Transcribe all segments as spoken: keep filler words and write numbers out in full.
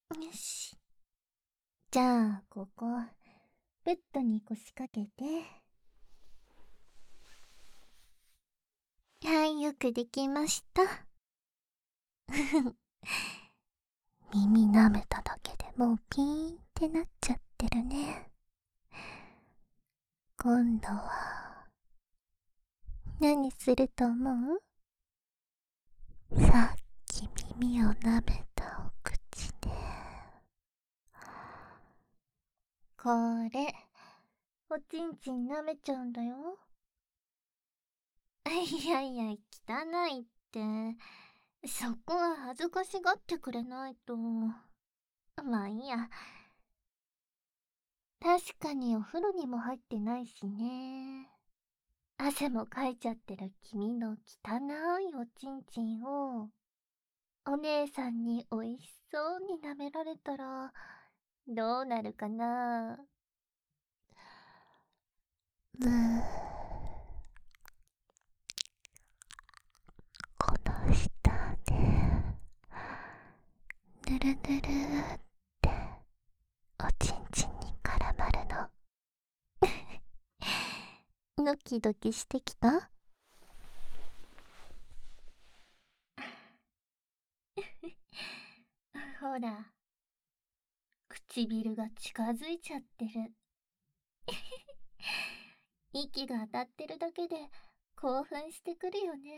よし。じゃあ、ここ、ベッドに腰掛けて。はい、よくできました。耳舐めただけでもうピーンってなっちゃってるね。今度は、何すると思う？さっき耳を舐めたお口で。これ、おちんちん舐めちゃうんだよ。いやいや、汚いって。そこは恥ずかしがってくれないと。まあいいや。確かにお風呂にも入ってないしね。汗もかいちゃってる君の汚いおちんちんを、お姉さんにおいしそうに舐められたら、どうなるかな。うー、この下で、ぬるぬるっておちんちんに絡まるの。ドキドキしてきた？ほら、唇が近づいちゃってる。息が当たってるだけで興奮してくるよね。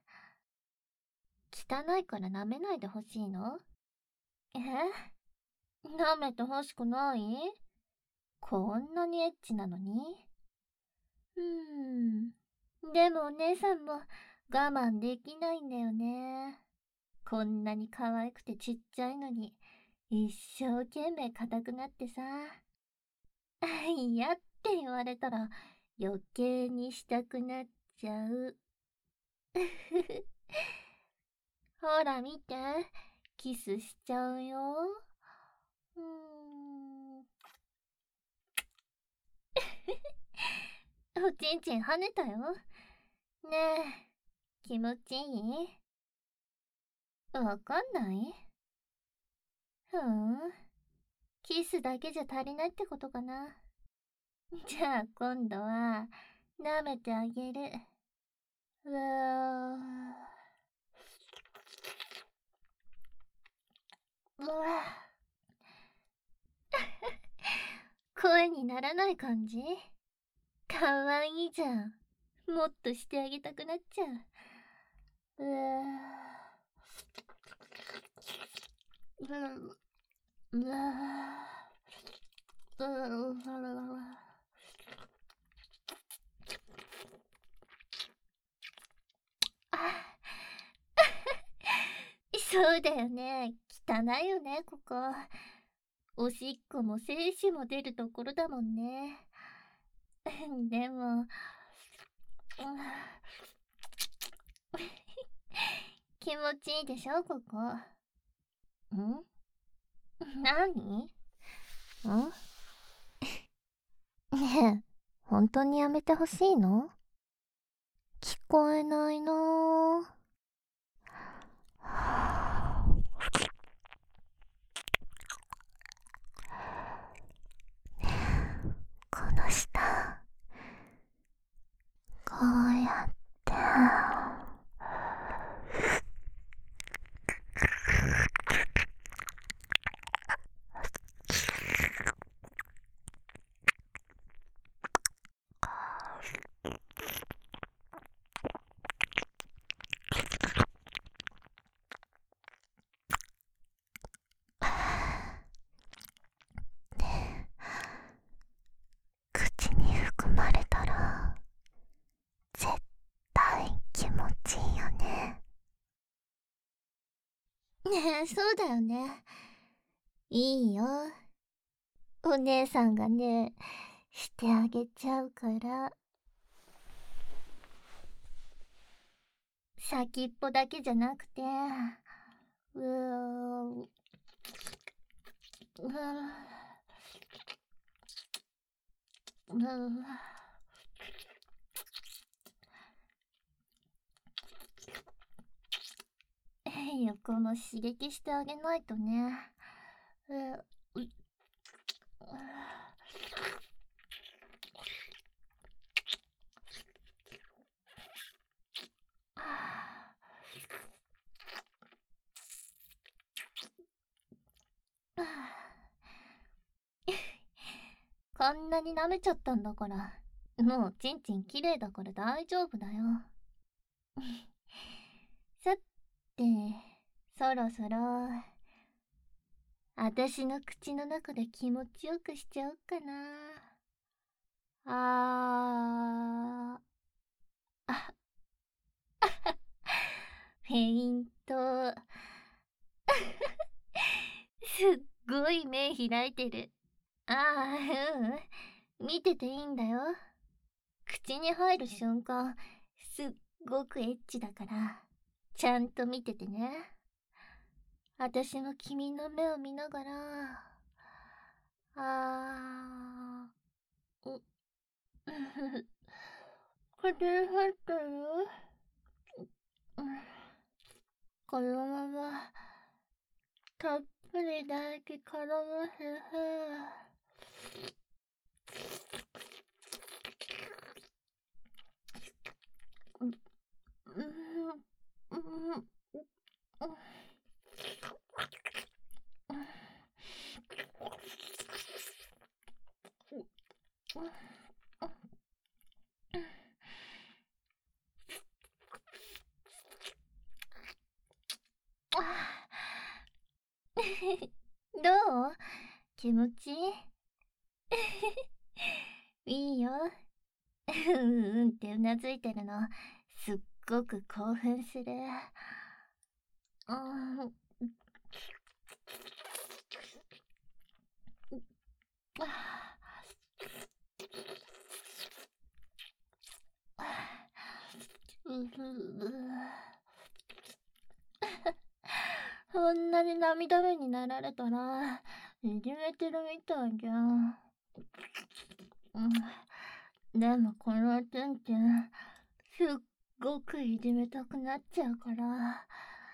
汚いから舐めないでほしいの？え？舐めてほしくない？こんなにエッチなのに。うーん。でもお姉さんも我慢できないんだよね。こんなに可愛くてちっちゃいのに、一生懸命硬くなってさ。嫌って言われたら余計にしたくなっちゃう。ほら見て、キスしちゃうよ。うーん。おちんちん跳ねたよ。ねえ、気持ちいい？わかんない？ふーん。キスだけじゃ足りないってことかな。じゃあ今度は、舐めてあげる。うわー。うわ声にならない感じ？かわいいじゃん。もっとしてあげたくなっちゃう。うわー。うわー。うわあ。そうだよね。汚いよね、ここ。おしっこも精子も出るところだもんね。でも、気持ちいいでしょ、ここ。ん？何？ん？ねえ、本当にやめてほしいの？聞こえないなぁ。この下、こうやって。口に含まれたら絶対気持ちいいよね。ねえ、そうだよね。いいよ。お姉さんがね、してあげちゃうから。先っぽだけじゃなくて、うー、うー、うー。横も刺激してあげないとね。 えー、うこんなに舐めちゃったんだから、もうちんちん綺麗だから大丈夫だよ。さて、そろそろ、あたしの口の中で気持ちよくしちゃおうかな。あー、あ、フェイント。すっごい目開いてる。ああ、うん。見てていいんだよ。口に入る瞬間、すっごくエッチだから、ちゃんと見ててね。あたしも君の目を見ながら、あー、う、口に入ってる？うん、このまま、たっぷり唾液絡ませて、うん、うん、うん、うん、どう？気持ちいい？いいよ。うんうんってうなずいてるの、すっごく興奮する。うん。そんなに涙目になられたら、いじめてるみたいじゃん。うん、でもこのてんてん、すっごくいじめたくなっちゃうから。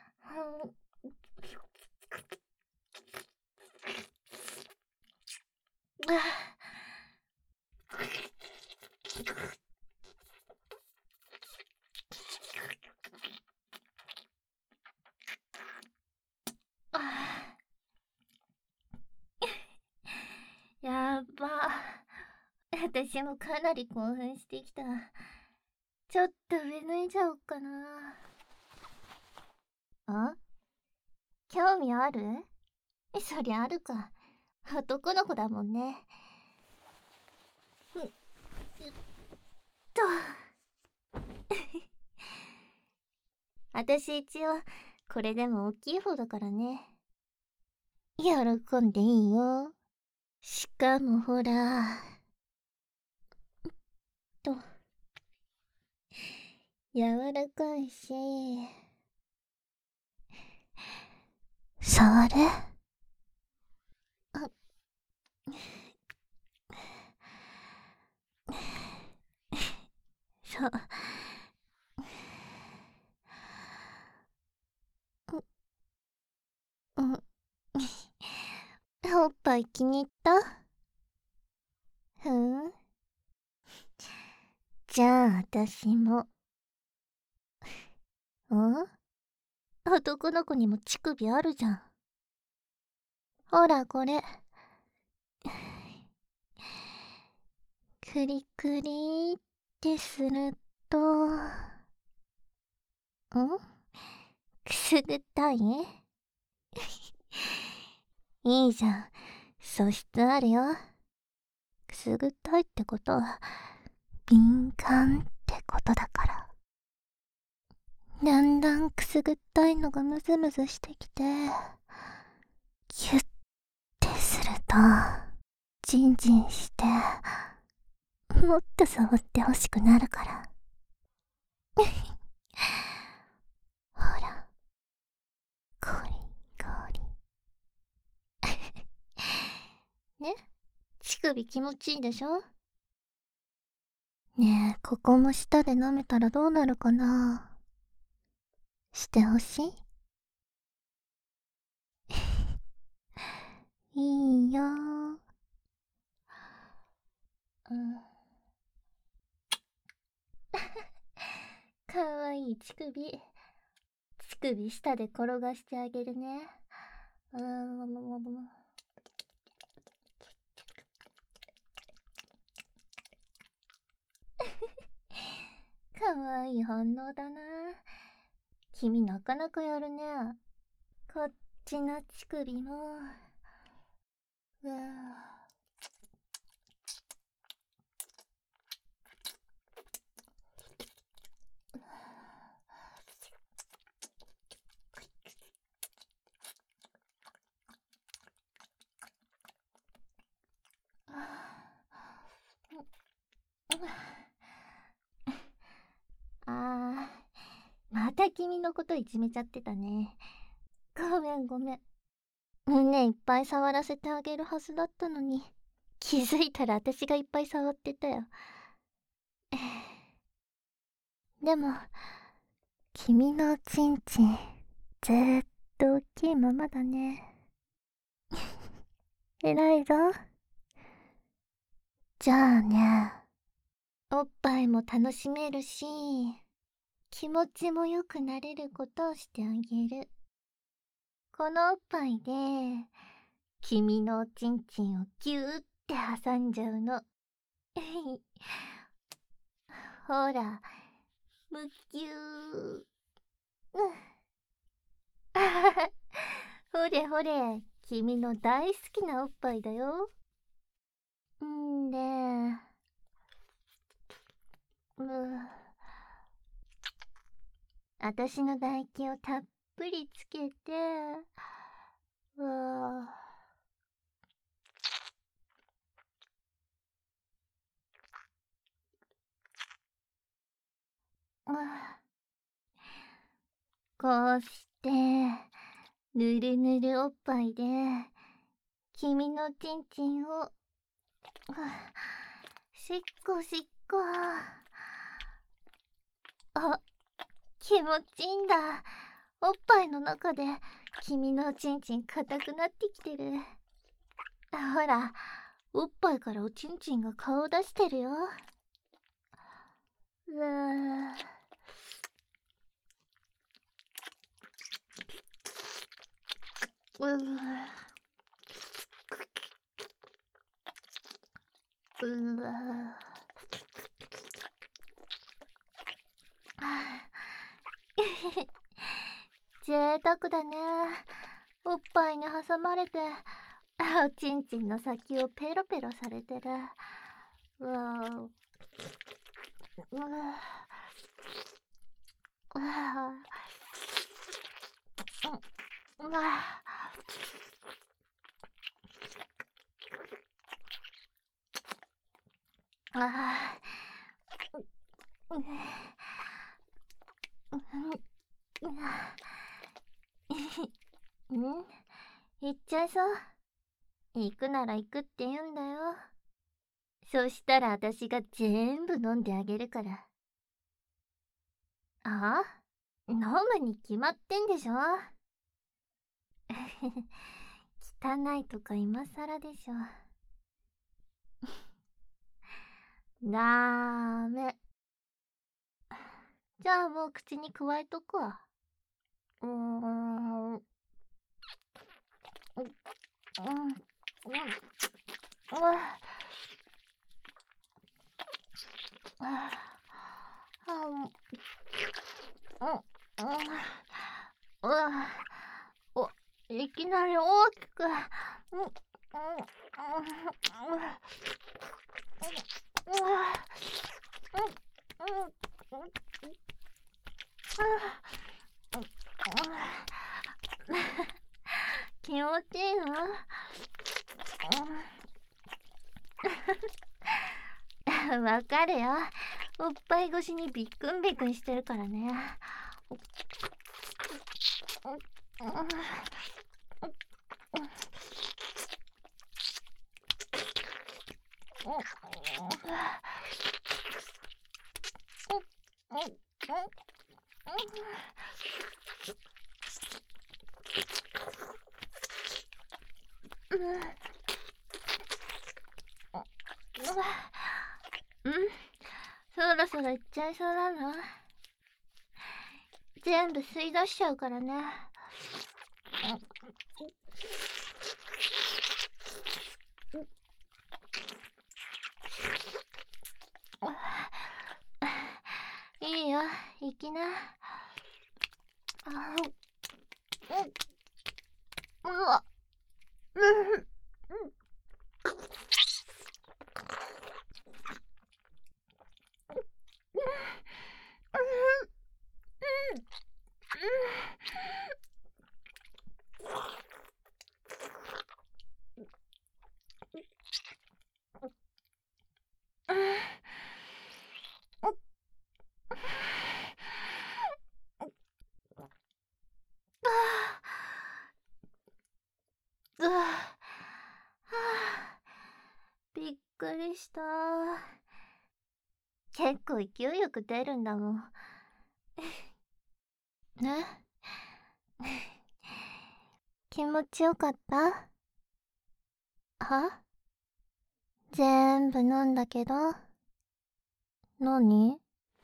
やっば。私もかなり興奮してきた。ちょっと上脱いじゃおっかな。あ？興味ある？そりゃあるか。男の子だもんね。うっと。私一応、これでも大きい方だからね。喜んでいいよ。しかもほら。と。柔らかいし。触る？あ、そう。うん。おっぱい気に入った？ふん。じゃあ、私も。ん？男の子にも乳首あるじゃん。ほら、これ。クリクリってすると、ん？くすぐったい？いいじゃん。素質あるよ。くすぐったいってことは、敏感ってことだから。だんだんくすぐったいのがムズムズしてきて、キュッてすると、ジンジンして、もっと触ってほしくなるから。ほら、ゴリゴリ。ね？乳首気持ちいいでしょ？ねえ、ここも舌で舐めたらどうなるかな？してほしい？ いいよ。うん。かわいい乳首。乳首下で転がしてあげるね。うーん。かわいい反応だな。君なかなかやるね。こっちの乳首も。うわあー、また君のこといじめちゃってたね。ごめんごめん。胸いっぱい触らせてあげるはずだったのに、気づいたら私がいっぱい触ってたよ。でも、君のチンチン、ずーっと大きいままだね。偉いぞ。じゃあね、おっぱいも楽しめるし、気持ちも良くなれることをしてあげる。このおっぱいで、君のおちんちんをギューって挟んじゃうの。ほら、むぎゅー。ほれほれ、君の大好きなおっぱいだよ。んで、うあたしの唾液をたっぷりつけて、うわあこうして、ぬるぬるおっぱいで、君のちんちんを、しっこしっこ。あ、気持ちいいんだ。おっぱいの中で、君のちんちん硬くなってきてる。ほら、おっぱいからおちんちんが顔を出してるよ。うわうわうわ贅沢だね。おっぱいに挟まれて、おちんちんの先をペロペロされてる。うわうわうわうわあううん行っちゃいそう。行くなら行くって言うんだよ。そしたら私が全部飲んであげるから。あ飲むに決まってんでしょ。汚いとか今更でしょ。ダーメ。じゃあもう口にくわえとくわ。うーん。うん。うん。うん。お、いきなり大きく。うん。うん。うん。気持ちいいの？わかるよ。おっぱい越しにビックンビックンしてるからね。 うん、そろそろいっちゃいそうなの。全部吸い出しちゃうからね。いいよ、行きな。うわ、うん。うわ、はあ、びっくりした。結構勢いよく出るんだもん。ね。気持ちよかった？は？全部飲んだけど。何？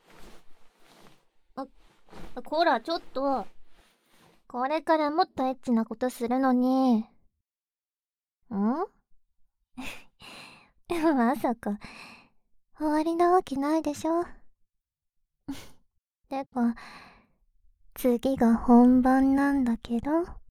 あ、こら、ちょっと。これからもっとエッチなことするのに。ん？まさか、終わりなわけないでしょ。てか、次が本番なんだけど。